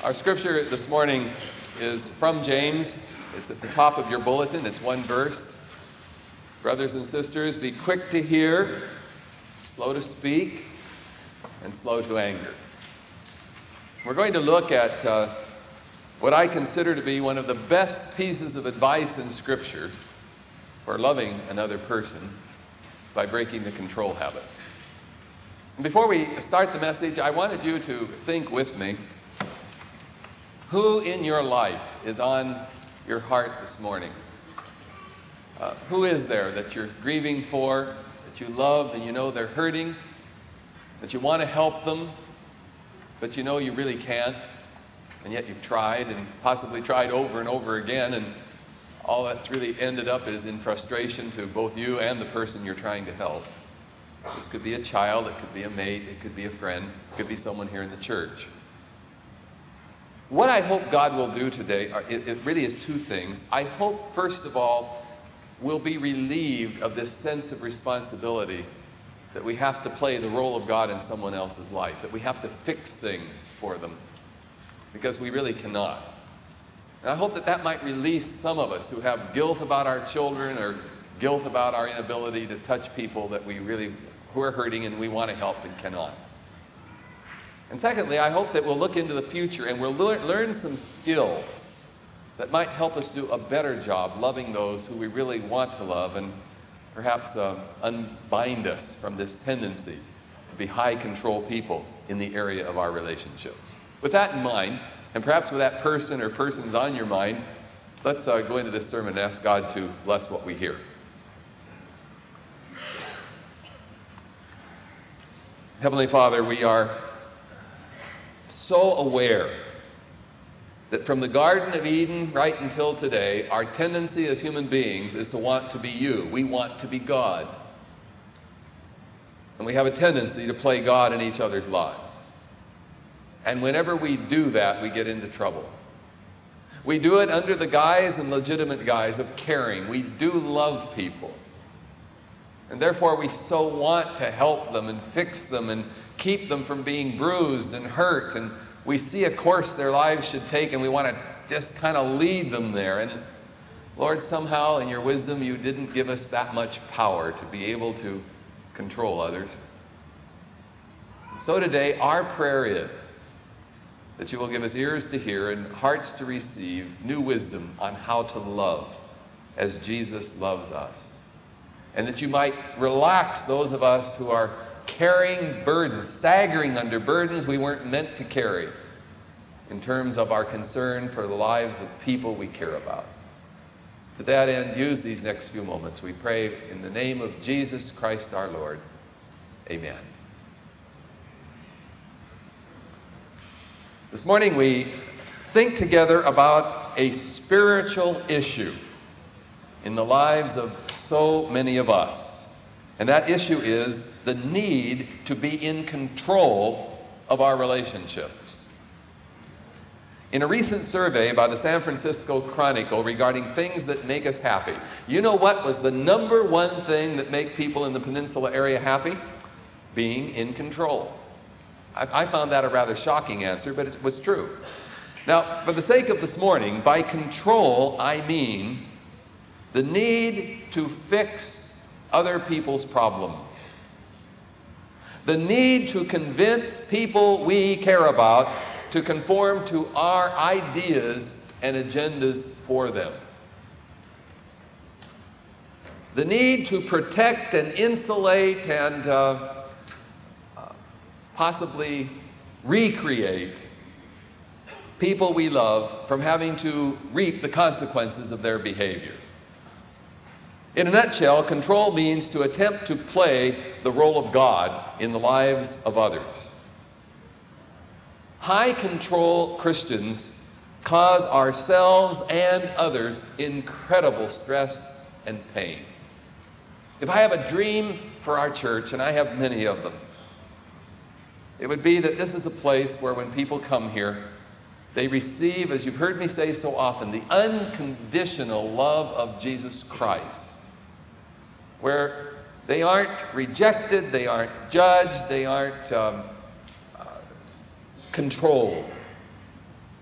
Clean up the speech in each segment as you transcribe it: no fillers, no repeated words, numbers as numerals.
Our scripture this morning is from James. It's at the top of your bulletin. It's one verse. Brothers and sisters, be quick to hear, slow to speak, and slow to anger. We're going to look at what I consider to be one of the best pieces of advice in Scripture for loving another person by breaking the control habit. And before we start the message, I wanted you to think with me, who in your life is on your heart this morning? Who is there that you're grieving for, that you love and you know they're hurting, that you want to help them, but you know you really can't, and yet you've tried and possibly tried over and over again, and all that's really ended up is in frustration to both you and the person you're trying to help. This could be a child, it could be a mate, it could be a friend, it could be someone here in the church. What I hope God will do today, it really is two things. I hope, first of all, we'll be relieved of this sense of responsibility that we have to play the role of God in someone else's life, that we have to fix things for them, because we really cannot. And I hope that that might release some of us who have guilt about our children or guilt about our inability to touch people that who are hurting and we want to help and cannot. And secondly, I hope that we'll look into the future and we'll learn some skills that might help us do a better job loving those who we really want to love, and perhaps unbind us from this tendency to be high control people in the area of our relationships. With that in mind, and perhaps with that person or persons on your mind, let's go into this sermon and ask God to bless what we hear. Heavenly Father, we are so aware that from the Garden of Eden right until today, our tendency as human beings is to want to be you. We want to be God. And we have a tendency to play God in each other's lives. And whenever we do that, we get into trouble. We do it under the guise and legitimate guise of caring. We do love people. And therefore, we so want to help them and fix them and keep them from being bruised and hurt. And we see a course their lives should take, and we want to just kind of lead them there. And Lord, somehow in your wisdom, you didn't give us that much power to be able to control others. So today, our prayer is that you will give us ears to hear and hearts to receive new wisdom on how to love as Jesus loves us. And that you might relax those of us who are carrying burdens, staggering under burdens we weren't meant to carry in terms of our concern for the lives of people we care about. To that end, use these next few moments, we pray in the name of Jesus Christ our Lord. Amen. This morning we think together about a spiritual issue in the lives of so many of us. And that issue is the need to be in control of our relationships. In a recent survey by the San Francisco Chronicle regarding things that make us happy, you know what was the number one thing that make people in the peninsula area happy? Being in control. I found that a rather shocking answer, but it was true. Now, for the sake of this morning, by control, I mean the need to fix other people's problems. The need to convince people we care about to conform to our ideas and agendas for them. The need to protect and insulate and possibly recreate people we love from having to reap the consequences of their behavior. In a nutshell, control means to attempt to play the role of God in the lives of others. High control Christians cause ourselves and others incredible stress and pain. If I have a dream for our church, and I have many of them, it would be that this is a place where when people come here, they receive, as you've heard me say so often, the unconditional love of Jesus Christ, where they aren't rejected, they aren't judged, they aren't controlled.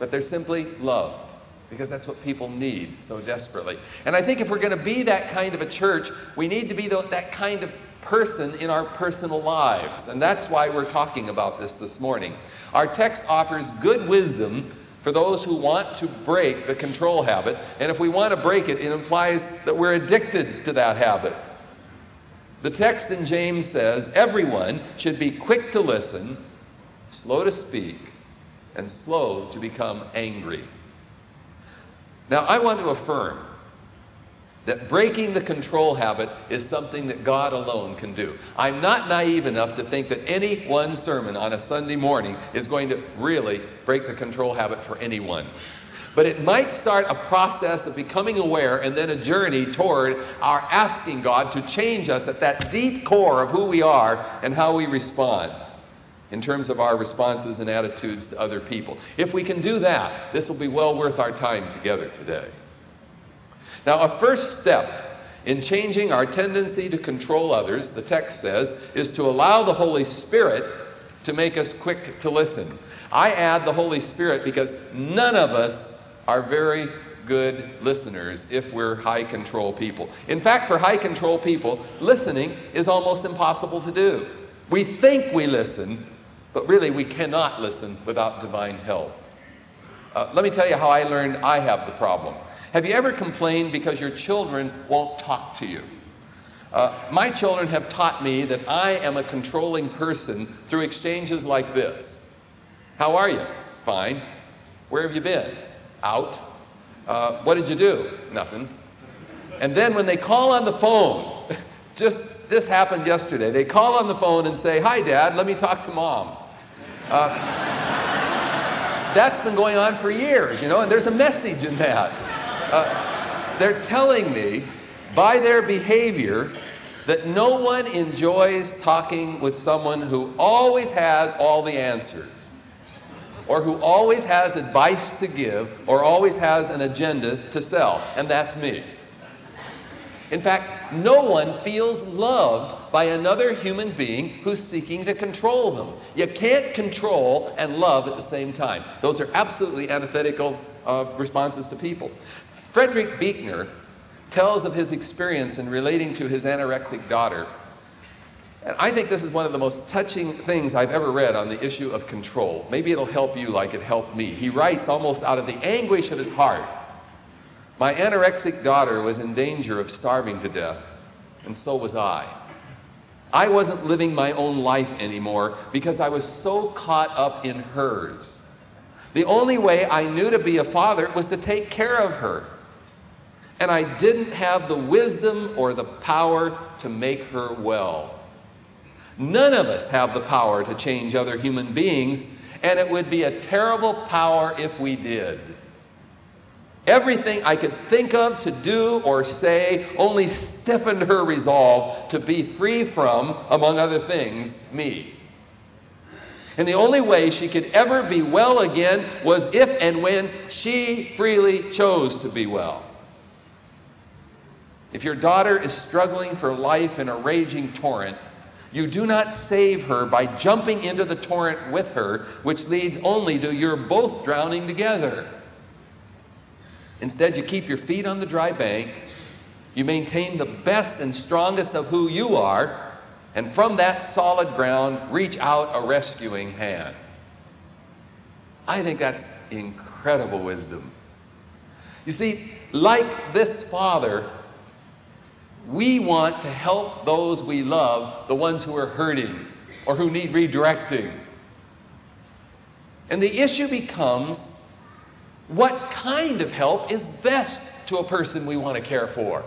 but they're simply loved, because that's what people need so desperately. And I think if we're going to be that kind of a church, we need to be that kind of person in our personal lives. And that's why we're talking about this morning. Our text offers good wisdom for those who want to break the control habit. And if we want to break it, it implies that we're addicted to that habit. The text in James says, everyone should be quick to listen, slow to speak, and slow to become angry. Now, I want to affirm that breaking the control habit is something that God alone can do. I'm not naive enough to think that any one sermon on a Sunday morning is going to really break the control habit for anyone. But it might start a process of becoming aware and then a journey toward our asking God to change us at that deep core of who we are and how we respond in terms of our responses and attitudes to other people. If we can do that, this will be well worth our time together today. Now, a first step in changing our tendency to control others, the text says, is to allow the Holy Spirit to make us quick to listen. I add the Holy Spirit because none of us are very good listeners if we're high control people. In fact, for high control people, listening is almost impossible to do. We think we listen, but really we cannot listen without divine help. Let me tell you how I learned I have the problem. Have you ever complained because your children won't talk to you? My children have taught me that I am a controlling person through exchanges like this. How are you? Fine. Where have you been? Out. What did you do? Nothing. And then when they call on the phone, just this happened yesterday, they call on the phone and say, "Hi, Dad, let me talk to Mom." That's been going on for years, and there's a message in that. They're telling me by their behavior that no one enjoys talking with someone who always has all the answers, or who always has advice to give, or always has an agenda to sell, and that's me. In fact, no one feels loved by another human being who's seeking to control them. You can't control and love at the same time. Those are absolutely antithetical responses to people. Frederick Buechner tells of his experience in relating to his anorexic daughter. And I think this is one of the most touching things I've ever read on the issue of control. Maybe it'll help you like it helped me. He writes almost out of the anguish of his heart, "My anorexic daughter was in danger of starving to death, and so was I. I wasn't living my own life anymore because I was so caught up in hers. The only way I knew to be a father was to take care of her. And I didn't have the wisdom or the power to make her well. None of us have the power to change other human beings, and it would be a terrible power if we did. Everything I could think of to do or say only stiffened her resolve to be free from, among other things, me. And the only way she could ever be well again was if and when she freely chose to be well. If your daughter is struggling for life in a raging torrent, you do not save her by jumping into the torrent with her, which leads only to your both drowning together. Instead, you keep your feet on the dry bank, you maintain the best and strongest of who you are, and from that solid ground, reach out a rescuing hand." I think that's incredible wisdom. You see, like this father, we want to help those we love, the ones who are hurting or who need redirecting. And the issue becomes, what kind of help is best to a person we want to care for?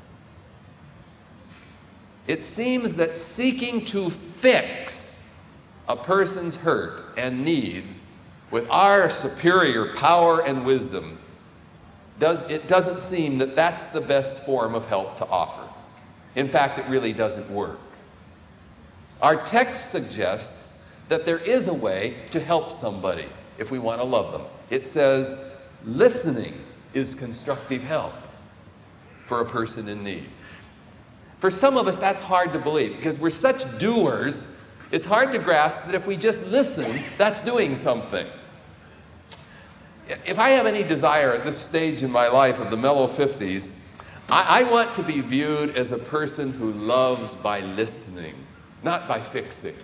It seems that seeking to fix a person's hurt and needs with our superior power and wisdom, it doesn't seem that that's the best form of help to offer. In fact, it really doesn't work. Our text suggests that there is a way to help somebody if we want to love them. It says, listening is constructive help for a person in need. For some of us, that's hard to believe because we're such doers, it's hard to grasp that if we just listen, that's doing something. If I have any desire at this stage in my life of the mellow 50s, I want to be viewed as a person who loves by listening, not by fixing.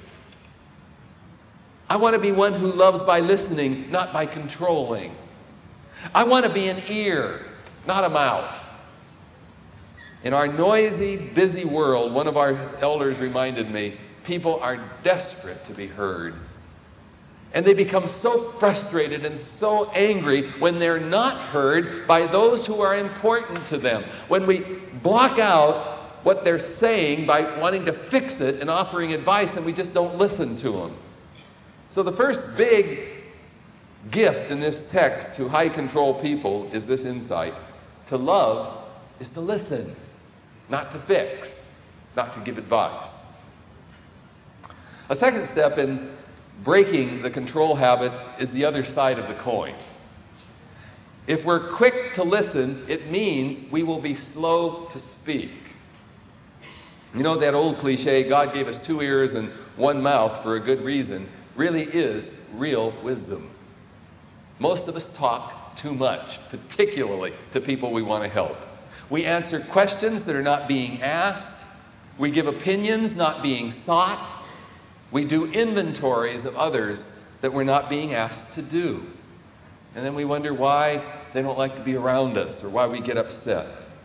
I want to be one who loves by listening, not by controlling. I want to be an ear, not a mouth. In our noisy, busy world, one of our elders reminded me, people are desperate to be heard. And they become so frustrated and so angry when they're not heard by those who are important to them. When we block out what they're saying by wanting to fix it and offering advice, and we just don't listen to them. So the first big gift in this text to high control people is this insight. To love is to listen, not to fix, not to give advice. A second step in breaking the control habit is the other side of the coin. If we're quick to listen, it means we will be slow to speak. You know that old cliche, God gave us 2 ears and 1 mouth for a good reason, really is real wisdom. Most of us talk too much, particularly to people we want to help. We answer questions that are not being asked. We give opinions not being sought. We do inventories of others that we're not being asked to do. And then we wonder why they don't like to be around us or why we get upset.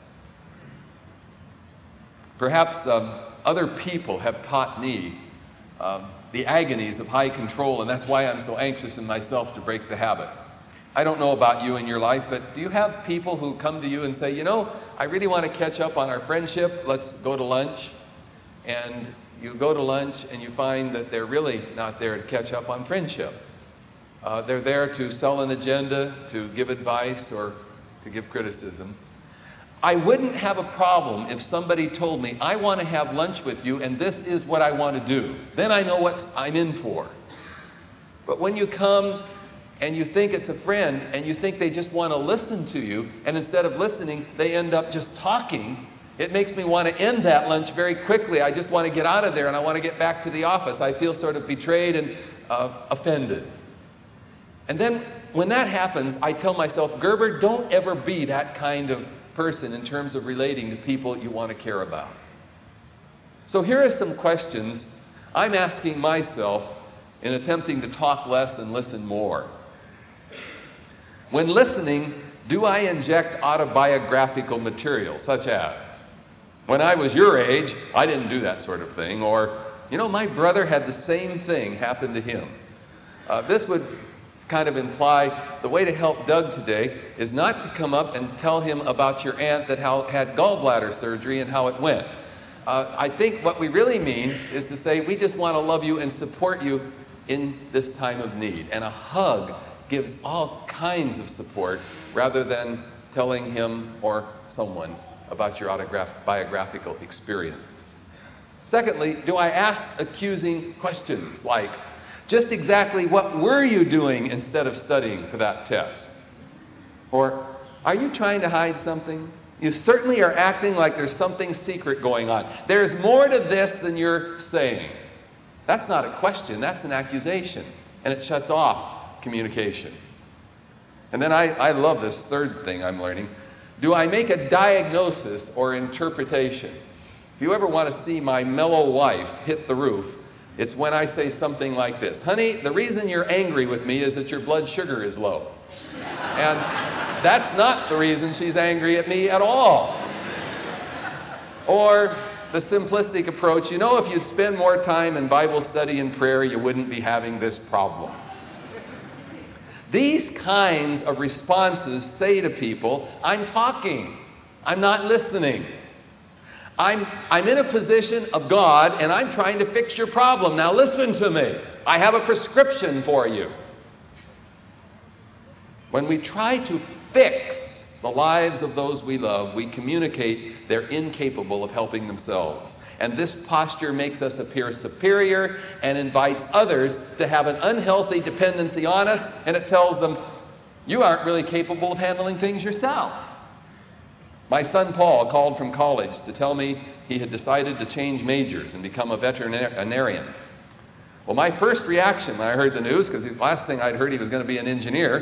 Perhaps other people have taught me the agonies of high control, and that's why I'm so anxious in myself to break the habit. I don't know about you in your life, but do you have people who come to you and say, you know, I really want to catch up on our friendship, let's go to lunch? And you go to lunch and you find that they're really not there to catch up on friendship. They're there to sell an agenda, to give advice, or to give criticism. I wouldn't have a problem if somebody told me, I want to have lunch with you and this is what I want to do. Then I know what I'm in for. But when you come and you think it's a friend and you think they just want to listen to you, and instead of listening, they end up just talking, it makes me want to end that lunch very quickly. I just want to get out of there and I want to get back to the office. I feel sort of betrayed and offended. And then when that happens, I tell myself, Gerber, don't ever be that kind of person in terms of relating to people you want to care about. So here are some questions I'm asking myself in attempting to talk less and listen more. When listening, do I inject autobiographical material, such as, when I was your age, I didn't do that sort of thing, or, you know, my brother had the same thing happen to him. This would kind of imply the way to help Doug today is not to come up and tell him about your aunt that had gallbladder surgery and how it went. I think what we really mean is to say we just want to love you and support you in this time of need. And a hug gives all kinds of support rather than telling him or someone about your autobiographical experience. Secondly, do I ask accusing questions like, just exactly what were you doing instead of studying for that test? Or, are you trying to hide something? You certainly are acting like there's something secret going on. There's more to this than you're saying. That's not a question, that's an accusation. And it shuts off communication. And then I love this third thing I'm learning. Do I make a diagnosis or interpretation? If you ever want to see my mellow wife hit the roof, it's when I say something like this. Honey, the reason you're angry with me is that your blood sugar is low. And that's not the reason she's angry at me at all. Or the simplistic approach, you know, if you'd spend more time in Bible study and prayer, you wouldn't be having this problem. These kinds of responses say to people, I'm talking, I'm not listening. I'm in a position of God and I'm trying to fix your problem. Now listen to me. I have a prescription for you. When we try to fix the lives of those we love, we communicate they're incapable of helping themselves. And this posture makes us appear superior and invites others to have an unhealthy dependency on us, and it tells them, you aren't really capable of handling things yourself. My son Paul called from college to tell me he had decided to change majors and become a veterinarian. Well, my first reaction when I heard the news, because the last thing I'd heard he was going to be an engineer,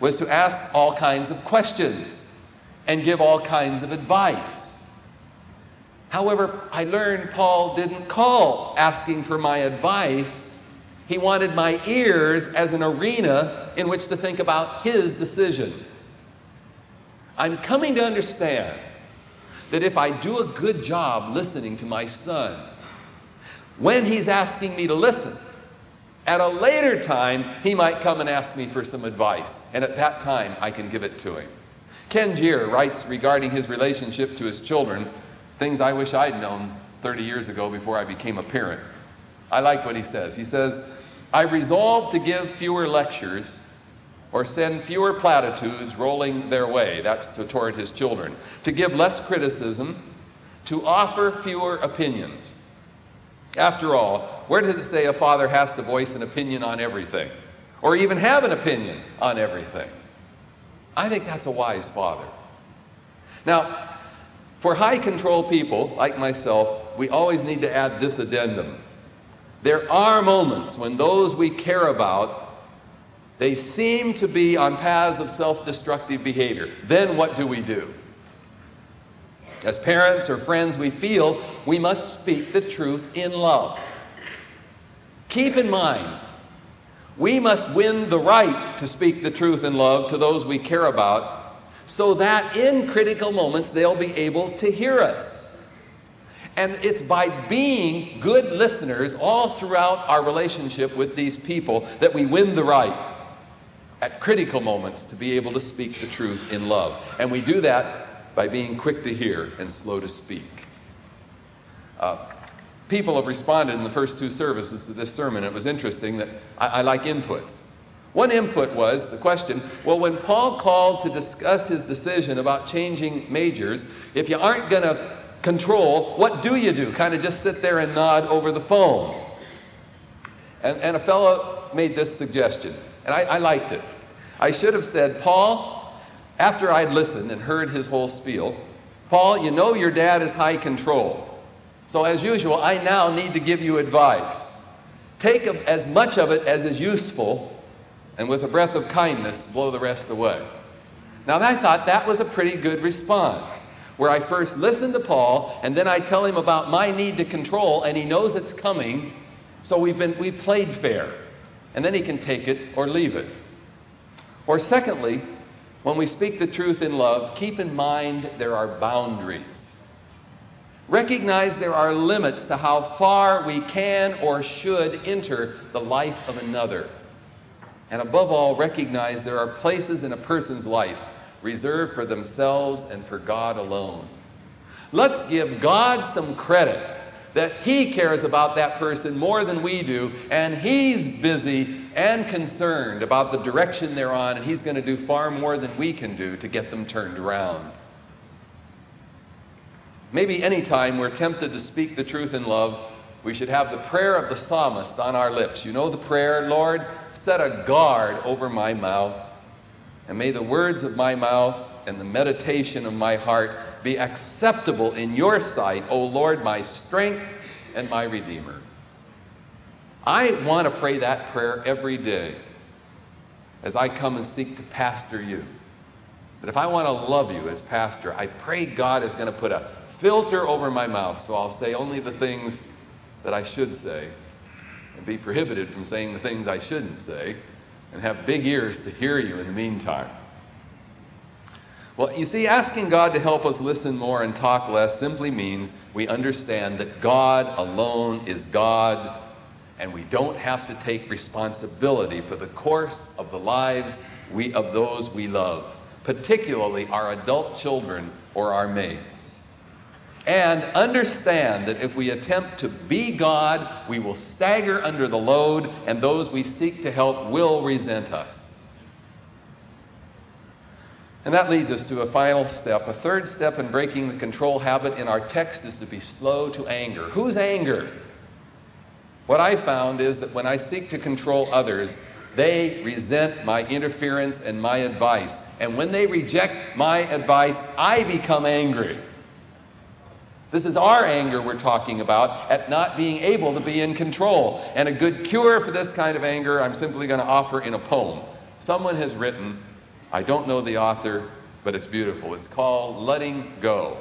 was to ask all kinds of questions and give all kinds of advice. However, I learned Paul didn't call asking for my advice. He wanted my ears as an arena in which to think about his decision. I'm coming to understand that if I do a good job listening to my son, when he's asking me to listen, at a later time, he might come and ask me for some advice, and at that time, I can give it to him. Ken Gier writes regarding his relationship to his children, things I wish I'd known 30 years ago before I became a parent. I like what he says. He says, I resolved to give fewer lectures or send fewer platitudes rolling their way, that's toward his children, to give less criticism, to offer fewer opinions. After all, where does it say a father has to voice an opinion on everything, or even have an opinion on everything? I think that's a wise father. Now, for high control people like myself, we always need to add this addendum. There are moments when those we care about, they seem to be on paths of self-destructive behavior. Then what do? As parents or friends, we feel we must speak the truth in love. Keep in mind, we must win the right to speak the truth in love to those we care about, so that in critical moments they'll be able to hear us. And it's by being good listeners all throughout our relationship with these people that we win the right at critical moments to be able to speak the truth in love. And we do that by being quick to hear and slow to speak. People have responded in the first two services to this sermon. It was interesting that I like inputs. One input was the question, well, when Paul called to discuss his decision about changing majors, if you aren't going to control, what do you do? Kind of just sit there and nod over the phone. And a fellow made this suggestion, and I liked it. I should have said, Paul, after I'd listened and heard his whole spiel, Paul, you know your dad is high control. So as usual, I now need to give you advice. Take as much of it as is useful, and with a breath of kindness, blow the rest away. Now I thought that was a pretty good response, where I first listen to Paul, and then I tell him about my need to control, and he knows it's coming, so we played fair. And then he can take it or leave it. Or secondly, when we speak the truth in love, keep in mind there are boundaries. Recognize there are limits to how far we can or should enter the life of another. And above all, recognize there are places in a person's life reserved for themselves and for God alone. Let's give God some credit that He cares about that person more than we do, and He's busy and concerned about the direction they're on, and He's going to do far more than we can do to get them turned around. Maybe anytime we're tempted to speak the truth in love, we should have the prayer of the psalmist on our lips. You know the prayer, Lord, set a guard over my mouth, and may the words of my mouth and the meditation of my heart be acceptable in your sight, O Lord, my strength and my Redeemer. I want to pray that prayer every day as I come and seek to pastor you. But if I want to love you as pastor, I pray God is going to put a filter over my mouth so I'll say only the things that I should say and be prohibited from saying the things I shouldn't say and have big ears to hear you in the meantime. Well, you see, asking God to help us listen more and talk less simply means we understand that God alone is God, and we don't have to take responsibility for the course of the lives of those we love, particularly our adult children or our mates. And understand that if we attempt to be God, we will stagger under the load, and those we seek to help will resent us. And that leads us to a final step. A third step in breaking the control habit in our text is to be slow to anger. Whose anger? What I found is that when I seek to control others, they resent my interference and my advice. And when they reject my advice, I become angry. This is our anger we're talking about at not being able to be in control. And a good cure for this kind of anger, I'm simply going to offer in a poem. Someone has written, I don't know the author, but it's beautiful. It's called Letting Go.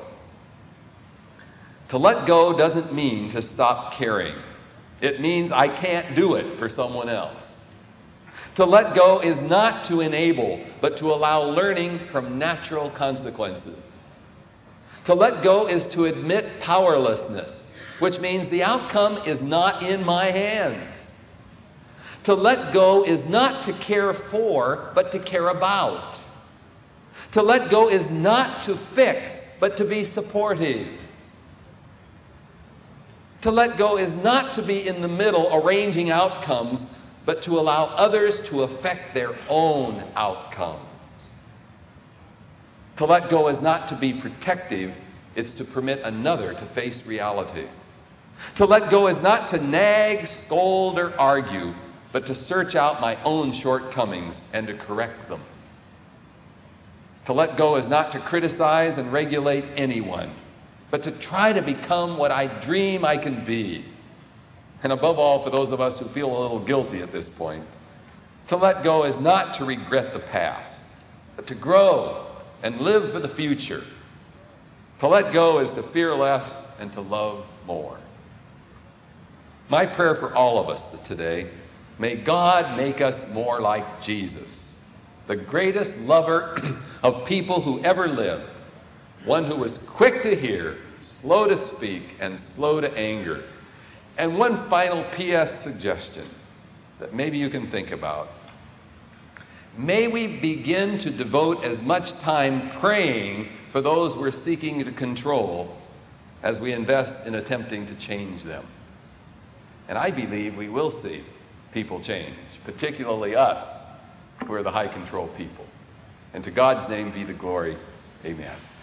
To let go doesn't mean to stop caring. It means I can't do it for someone else. To let go is not to enable, but to allow learning from natural consequences. To let go is to admit powerlessness, which means the outcome is not in my hands. To let go is not to care for, but to care about. To let go is not to fix, but to be supportive. To let go is not to be in the middle arranging outcomes, but to allow others to affect their own outcomes. To let go is not to be protective, it's to permit another to face reality. To let go is not to nag, scold, or argue, but to search out my own shortcomings and to correct them. To let go is not to criticize and regulate anyone, but to try to become what I dream I can be. And above all, for those of us who feel a little guilty at this point, to let go is not to regret the past, but to grow and live for the future. To let go is to fear less and to love more. My prayer for all of us today, may God make us more like Jesus, the greatest lover of people who ever lived, one who was quick to hear, slow to speak, and slow to anger. And one final P.S. suggestion that maybe you can think about. May we begin to devote as much time praying for those we're seeking to control as we invest in attempting to change them. And I believe we will see people change, particularly us, who are the high control people. And to God's name be the glory. Amen.